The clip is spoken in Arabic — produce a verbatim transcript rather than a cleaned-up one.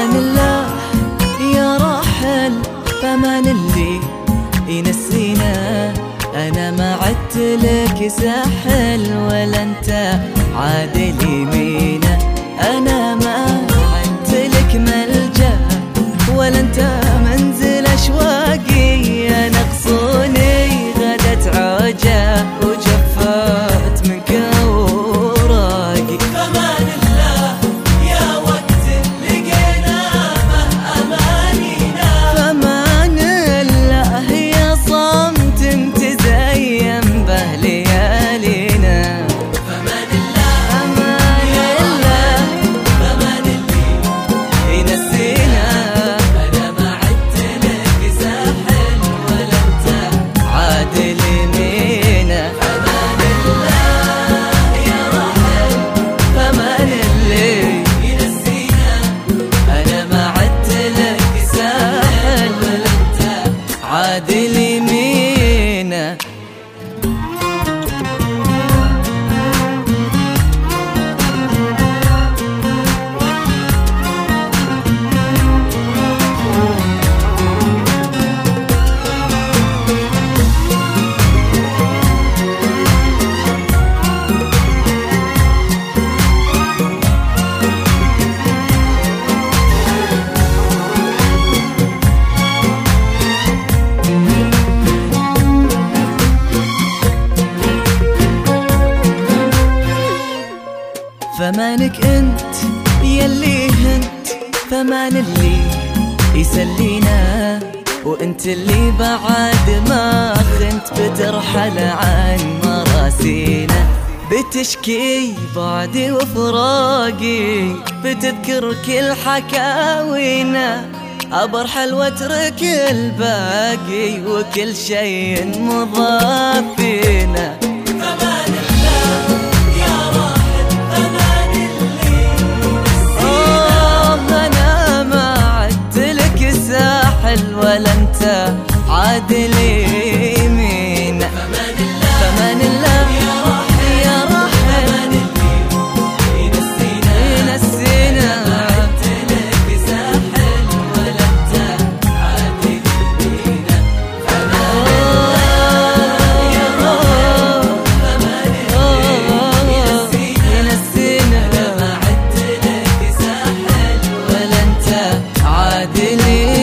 فمان الله يا راحل، فمان اللي ينسينا. أنا ما عدت لك ساحل ولا أنت عادل يمينا. أنا ما عدت لك ملجأ ولا أنت منزل أشواقي. أنا غصوني غدت عوجة وجفت منك أوراقي. فمان الله يا وقت لقينا مه أمانينا. فمان الله يا صمت تزين به ليالينا. فمان الله أمان الله فمان اللي ينسينا. أنا ما عدت لك ساحل ولا أنت عادل يمينا. فمان الله يا راحل، فمان اللي ينسينا. أنا ما عدت لك ساحل ولا أنت عادل يمينا. فمانك انت يلي هنت، فمان اللي يسلينا. وانت اللي بعد ما خنت بترحل عن مراسينا. بتشكي بعدي وفراقي، بتذكر كل حكاوينا. أبرحل واترك الباقي وكل شيء مضاف فينا. فمان الله يا راحل، فمان اللي آه أنا ما عدت لك ساحل ولا أنت عادل يمينا. فمان الله فمان الله يا راحل، يا راحل فمان اللي ينسينا. ينسينا. ما عدت لك ساحل ولا أنت عادل يمينا. فمان الله يا راحل، فمان اللي ينسينا. ينسينا. ما عدت لك ساحل ولا أنت عادل